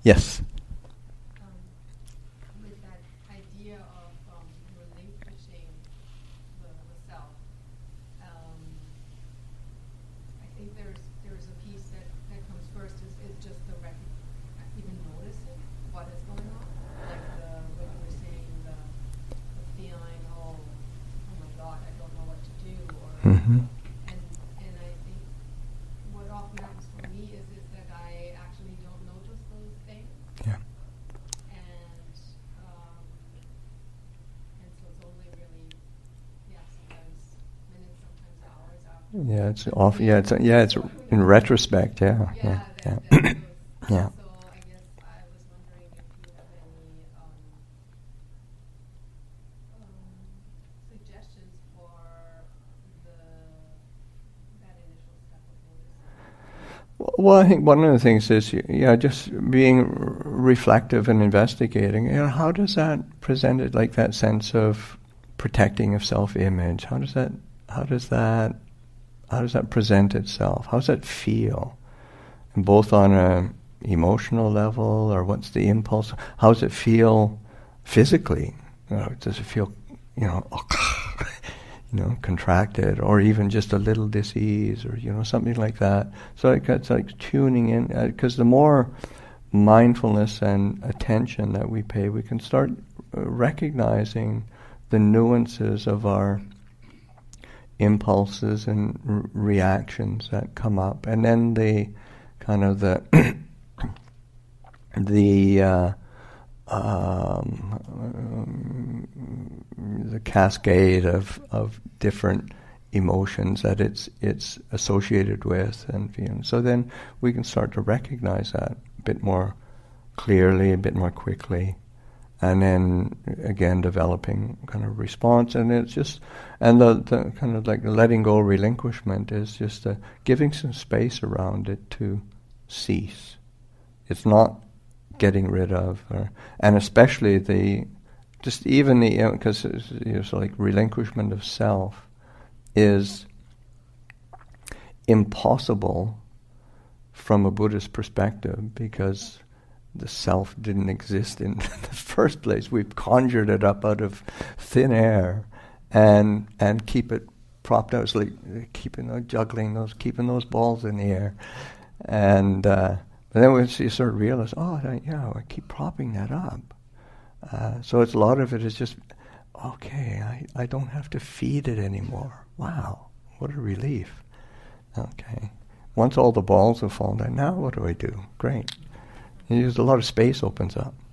Yes. With that idea of relinquishing the self, I think there's a piece that comes first is just the even noticing what is going on, like when you were saying the feeling, oh my God, I don't know what to do, or Mm-hmm. and I think what often happens for me is that I actually don't notice those things. Yeah. And so it's only really, sometimes minutes, sometimes hours after. Yeah, it's off. Yeah, it's in retrospect. Yeah. Yeah. Yeah. So I guess I was wondering if you have any suggestions for that initial step of noticing. Well, I think one of the things is, just being reflective and investigating. How does that present it? Like that sense of protecting of self-image. How does that present itself? How does that feel? Both on a emotional level, or what's the impulse? How does it feel physically? Does it feel, contracted, or even just a little dis-ease, or something like that? So it's like tuning in, because the more mindfulness and attention that we pay, we can start recognizing the nuances of our impulses and reactions that come up, and then the kind of the cascade of different emotions that it's associated with, and so then we can start to recognize that a bit more clearly, a bit more quickly, and then again developing kind of response. And it's just, and the kind of like letting go, relinquishment is just giving some space around it to cease. It's not getting rid of, and especially because so like relinquishment of self is impossible from a Buddhist perspective, because the self didn't exist in the first place. We've conjured it up out of thin air and keep it propped out. It's like keeping those balls in the air. And then we sort of realize, I keep propping that up. So a lot of it is just, okay, I don't have to feed it anymore. Wow, what a relief. Okay. Once all the balls have fallen down, now what do I do? Great. A lot of space opens up.